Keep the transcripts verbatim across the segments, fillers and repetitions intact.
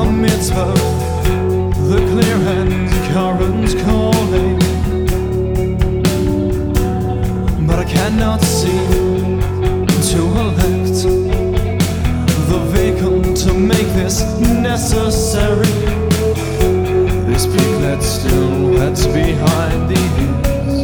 mitzvah, the clear hand current calling, but I cannot see to elect the vehicle to make this necessary. This piglet still wets behind the ears,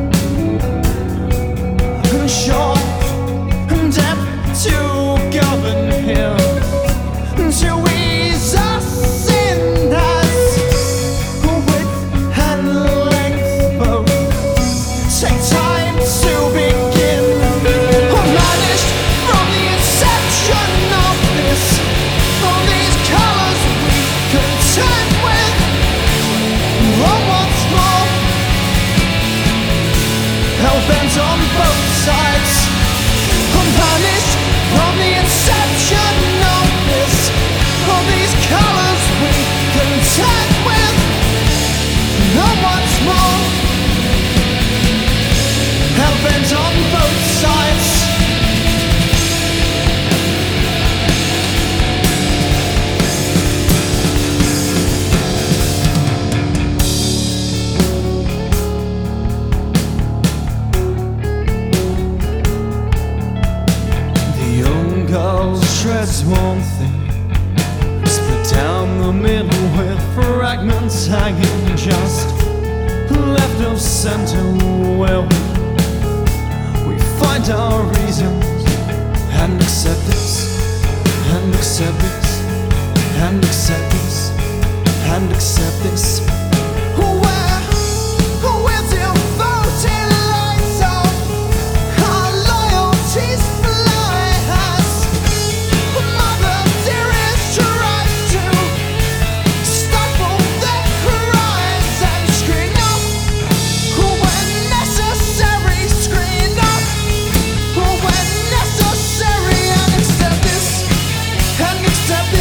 and sure and depth to govern here, to ease us in us, width and length both take time to begin. Vanished from the inception of this, all these colors we contend with. Oh, once more, hell-bent on both sides. Vanished from the inception of this, all these colors we contend with. Oh, once more, hell-bent on both sides. Shreds one thing, split down the middle with fragments hanging just left of center, where we, we find our reasons and accept this, and accept this, and accept this, and accept this. Accept